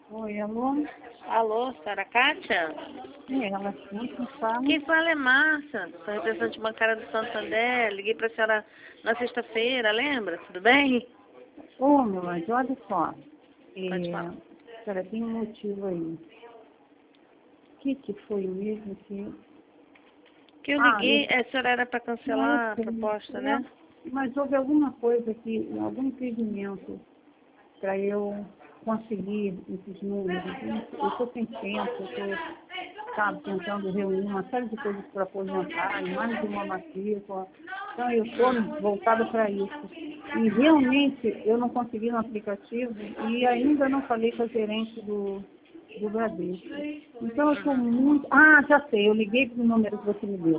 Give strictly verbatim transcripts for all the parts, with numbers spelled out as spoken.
Oi, alô? Alô, senhora Kátia? É, ela sim, quem fala? Quem fala é Márcia, sou representante bancária do Santander. Liguei para a senhora na sexta-feira, lembra? Tudo bem? Ô, meu anjo, olha só. Pode É, falar. cara, tem um motivo aí. O que que foi mesmo que... Que eu Ah, eu... liguei, a senhora era para Não, eu cancelar a sei. proposta, É, né? mas houve alguma coisa que, algum impedimento para eu conseguir esses números. Eu estou sem tempo, eu estou, sabe, tentando reunir uma série de coisas para aposentar, e mais de uma matrícula. Então, eu estou voltada para isso. E realmente eu não consegui no aplicativo e ainda não falei com a gerente do, do Bradesco. Então, eu estou muito... Ah, já sei, eu liguei para o número que você me deu.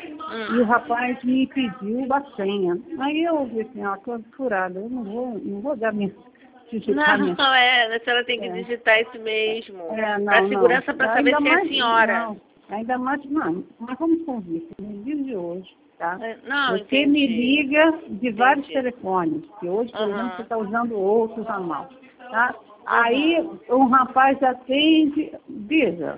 E o Hum. rapaz me pediu a senha. Aí eu disse assim, ó, estou furada, eu não vou, não vou dar minha, digitar minha... Não, é, a senhora tem que É, digitar isso mesmo. é, Para não, não. segurança, para saber Ainda se é a mais, senhora. não. Ainda mais, não. Mas vamos convir, no dia de hoje, tá? É, Não, Você me entendi. liga de vários Entendi. telefones, que hoje, por exemplo, você Aham. está usando outros a mal, tá? Aí Aham. um rapaz atende, diga,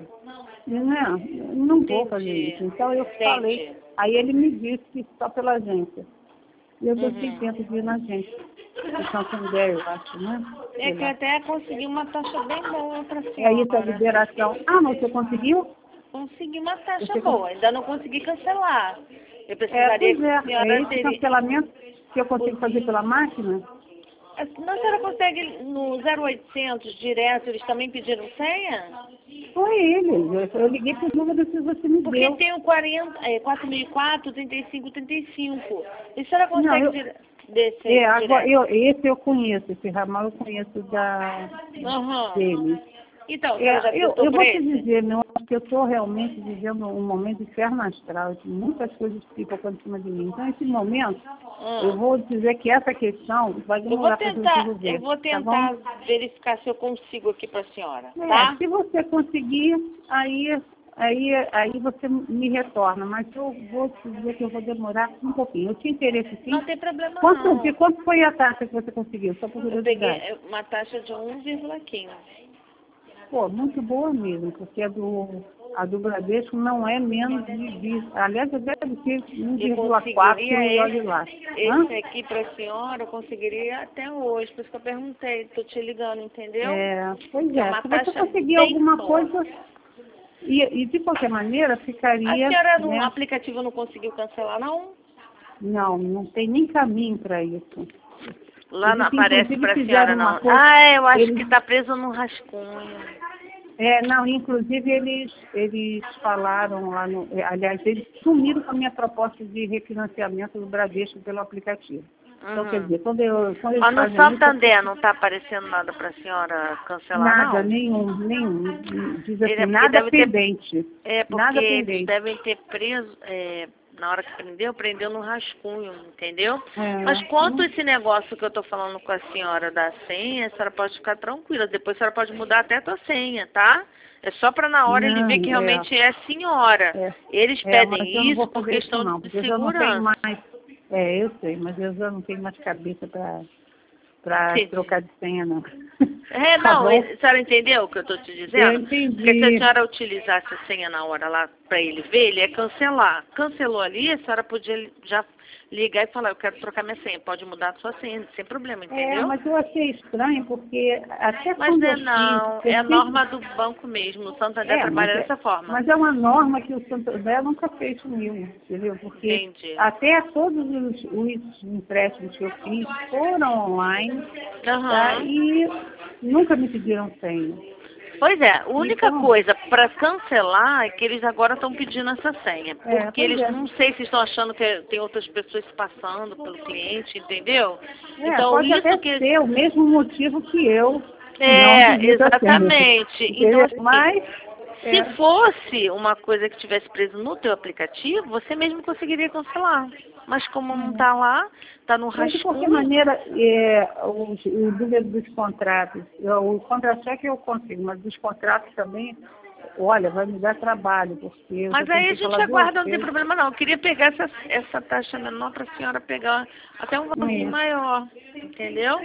né? Eu não vou fazer Entendi. isso. Então eu falei, Entendi. aí ele me disse que só pela agência. E eu estou sem Uhum. tempo de ir na agência. De Santander, eu acho, né? É Sei que eu lá. até consegui uma taxa bem boa para a É isso, a senhora. liberação. Ah, mas você conseguiu? Consegui uma taxa Você boa, conseguiu? ainda não consegui cancelar. Eu É, precisaria pois que a é, é senhora esse teria... cancelamento que eu o- consigo fazer pela máquina? Não, a senhora consegue no zero oitocentos direto, eles também pediram senha? Foi ele. Eu, eu liguei para o número que você me Porque deu. tem o quarenta, é, quatro mil e quatro, trinta e cinco, trinta e cinco. E a senhora Não, consegue eu, dire... descer é, agora, direto? eu, esse eu conheço, esse ramal eu conheço da, Aham. dele. Então, a senhora já É, eu, tentou eu por vou te esse? dizer, meu, que eu estou realmente vivendo um momento de inferno astral, que muitas coisas ficam por cima de mim. Então, esse momento, eu Hum. vou dizer que essa questão vai Eu vou demorar para tentar, eu resolver, vou tá bom? tentar verificar se eu consigo aqui para a senhora, É, tá? se você conseguir, aí, aí, aí você me retorna, mas eu vou te dizer que eu vou demorar um pouquinho. Eu tinha interesse Não sim. tem problema Quanto, de não. quanto foi a taxa que você conseguiu? Só por Eu peguei curiosidade. é, uma taxa de um vírgula quinze. Pô, muito boa mesmo, porque a do, a do Bradesco não é menos de, de aliás, deve ser um E vírgula quatro e conseguiria olhe lá. esse, Hã? esse aqui para a senhora, eu conseguiria até hoje, por isso que eu perguntei, tô te ligando, entendeu? É, pois Que é é, uma se você taxa conseguir bem alguma boa. coisa, e, e de qualquer maneira A ficaria, senhora no né? aplicativo não conseguiu cancelar, não? Não, não tem nem caminho para isso. Lá não Eles aparece inclusive para a senhora, fizeram uma não. coisa, Ah, eu acho que eles, está preso no rascunho. é, não, inclusive eles, eles falaram lá no, é, aliás, eles sumiram com a minha proposta de refinanciamento do Bradesco pelo aplicativo. Então, quer Uhum. dizer, quando, eu, quando eles Mas no fazem isso, é Santander porque não está aparecendo nada para a senhora cancelar, nada, não? nenhum, nenhum, diz Ele assim, é porque nada deve ter... pendente, É porque nada eles pendente. devem ter preso... é, na hora que prendeu, prendeu no rascunho, entendeu? Mas É, quanto não, esse negócio que eu tô falando com a senhora da senha, a senhora pode ficar tranquila. Depois a senhora pode mudar até a tua senha, tá? É só para na hora ele ver que não, é, realmente é a senhora. é, Eles é, mas eu pedem não isso vou por fazer isso questão não, de porque eu já não tenho segurança. mais, é, eu sei, mas eu já não tenho mais cabeça para para Entendi. trocar de senha, não. É, Tá não, bom? a senhora entendeu o que eu estou te Eu dizendo? Porque se a entendi. senhora utilizasse a senha na hora lá para ele ver, ele ia cancelar. Cancelou ali, a senhora podia já ligar e falar, eu quero trocar minha senha, pode mudar a sua senha, sem problema, É, entendeu? mas eu achei estranho porque até Mas quando é eu fiz, não, é eu a sempre... norma do banco mesmo, o Santander É, mas trabalha é, dessa forma. mas é uma norma que o Santander nunca fez comigo, entendeu? Porque Entendi. até todos os, os empréstimos que eu fiz foram online, tá? Aham. E nunca me pediram senha. Pois é, a única Então, coisa para cancelar é que eles agora estão pedindo essa senha. é, Porque pois eles é. não sei se estão achando que tem outras pessoas se passando pelo cliente, entendeu? É, Então pode até isso que. ser o mesmo motivo que eu não É, digito a senha, exatamente. Então, entendeu? assim, Mas, se é, fosse uma coisa que tivesse preso no teu aplicativo, você mesmo conseguiria cancelar. Mas como não é. está lá, está no Mas, de qualquer rascunho. maneira, é, o, o número dos contratos, eu- o contra-cheque eu consigo, mas dos contratos também, olha, vai me dar trabalho, porque... eu Mas tô aí a tentando gente falar duas aguarda, não tem vezes. problema não. Eu queria pegar essa, essa taxa menor para a senhora pegar até um valorzinho É, maior, entendeu?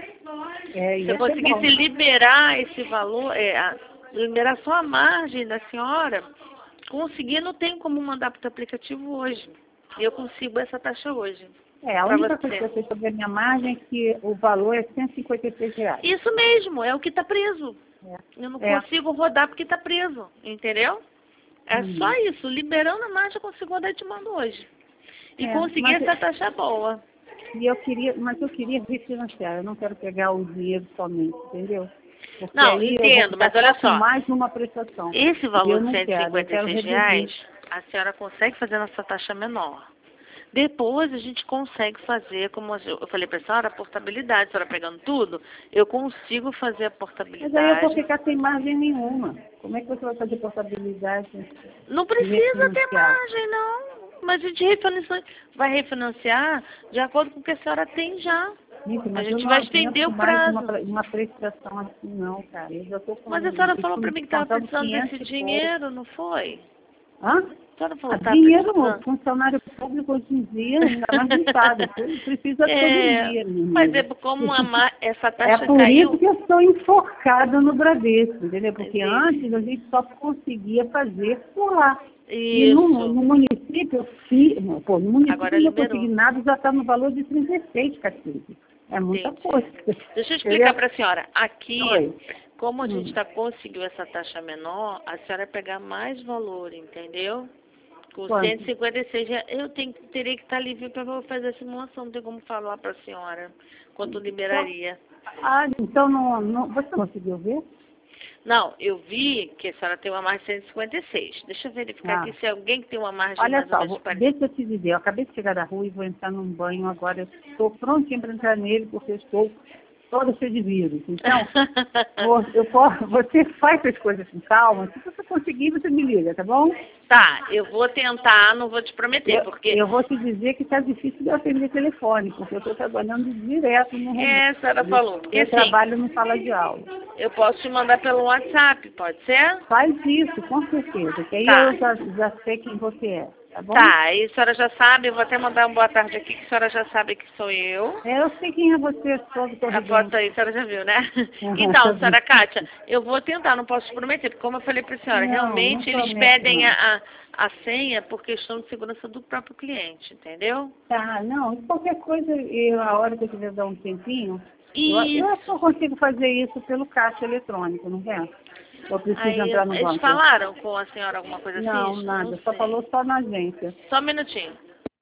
é, Se eu ia ser conseguisse bom. liberar esse valor, é, a- liberar só a margem da senhora, conseguir, não tem como mandar para o aplicativo hoje. E eu consigo essa taxa hoje, É, a para única coisa que você. eu sei sobre a minha margem é que o valor é cento e cinquenta e seis reais. Isso mesmo, é o que está preso. É. Eu não É. consigo rodar porque está preso, entendeu? É Uhum. só isso, liberando a margem eu consigo rodar e te mando hoje. E É, conseguir mas, essa taxa boa. e eu queria, mas eu queria refinanciar, eu não quero pegar o dinheiro somente, entendeu? Porque Não, aí eu vou entendo, ficar mas olha só com só. mais uma prestação. Esse E eu valor de não cento e quero, eu cinquenta e quero seis reduzir. reais, a senhora consegue fazer nessa taxa menor. Depois a gente consegue fazer, como eu falei para a senhora, a portabilidade. A senhora pegando tudo, eu consigo fazer a Mas aí eu vou portabilidade. ficar sem margem nenhuma. Como é que você vai fazer portabilidade Não e precisa ter refinanciar? margem, não. Mas a gente refinancia, vai refinanciar de acordo com o que a senhora tem já. Gente, A mas eu gente não vai estender aguento o mais uma, prazo. pre- uma prestação assim, não, cara. Eu já estou com, Mas a senhora falou com, para mim que estava contando precisando quinhentos desse e pouco. dinheiro, não foi? Hã? A senhora falou Ah, que estava dinheiro, precisando. funcionário público hoje em dia, ainda mais do Estado, precisa todo É, dia, mas é menino. como a ma- essa É taxa por isso caiu. que eu estou enforcada no Bradesco, entendeu? Porque Entendi. antes a gente só conseguia fazer por lá. E no, Isso. no município, eu fi- não, pô, no município Agora eu não consegui liberou. nada, já está no valor de trinta e seis, cacete. É muita Entendi. coisa. Deixa eu Entendeu? explicar para a senhora. Aqui, Oi. como a Hum. gente tá, conseguiu essa taxa menor, a senhora vai pegar mais valor, entendeu? Com Quanto? cento e cinquenta e seis reais, eu tenho, teria que estar livre para fazer a simulação. Não tem como falar para a senhora quanto liberaria. Ah, então não, não, você conseguiu ver? Não, eu vi que a senhora tem uma margem de cento e cinquenta e seis. Deixa eu verificar Ah. aqui se alguém que tem uma margem Olha mais ou só, menos vou, parecida. deixa eu te dizer, eu acabei de chegar da rua e vou entrar num banho agora. Eu estou prontinha para entrar nele porque eu estou toda cheia de vírus. Então, vou- eu posso, você faz as coisas com calma. Se você conseguir, você me liga, tá bom? Tá, eu vou tentar, não vou te prometer, Eu, porque eu vou te dizer que está difícil de eu atender telefone, porque eu estou trabalhando direto no home é, a senhora office. falou, porque Eu assim, trabalho no sala de aula. eu posso te mandar pelo WhatsApp, pode ser? Faz isso, com certeza, que aí Tá. eu já, já sei quem você é, tá bom? Tá, aí a senhora já sabe, eu vou até mandar uma boa tarde aqui, que a senhora já sabe que sou eu. É, eu sei quem é você, todo A corridão. foto aí, a senhora já viu, né? Então, senhora Kátia, eu vou tentar, não posso te prometer, porque como eu falei para a senhora, Não, realmente não eles prometo, pedem não. a, a, a senha por questão de segurança do próprio cliente, entendeu? Tá, não, qualquer coisa, eu, a hora que eu quiser dar um tempinho, eu, eu acho que eu Isso. consigo fazer isso pelo caixa eletrônico, não é? Eu preciso Aí, entrar no eles banco. falaram com a senhora alguma coisa Não, assim? nada, Não só sei. falou só na agência. Só um minutinho.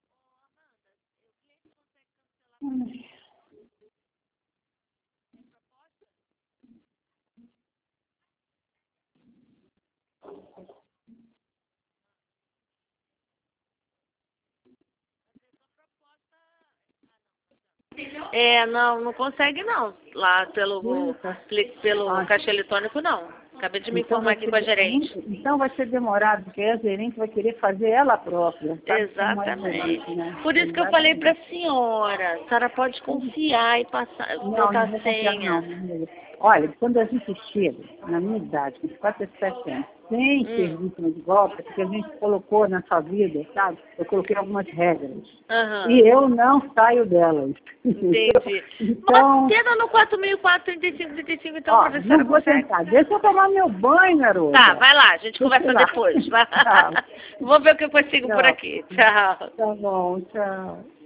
Hum. É, não, não consegue não. Lá pelo, Eita. pelo Ah, caixa eletrônico não. Acabei de me então informar vai aqui ser, com a gerente. então vai ser demorado, porque a gerente vai querer fazer ela própria. Sabe como é Exatamente. gerente, né? Por isso que eu falei Exatamente. para a senhora, a senhora pode confiar e passar, Não, botar não a vou confiar não. senha. Menina. Olha, quando a gente chega, na minha idade, com quatro e sete anos, sem ser Hum. vítima de golpe, porque a gente colocou na sua vida, sabe? Eu coloquei algumas regras. Aham. E eu não saio delas. Entendi. Então, Mas tenta no quatro mil e quatrocentos, trinta e cinco, trinta e cinco, então, ó, pra ver se a senhora não vou consegue. tentar. Deixa eu tomar meu banho, garota. Tá, vai lá, a gente Deixa eu conversa ir lá. depois. Vai. Tchau. Vou ver o que eu consigo por Tchau. aqui. Tchau. Tá bom, tchau.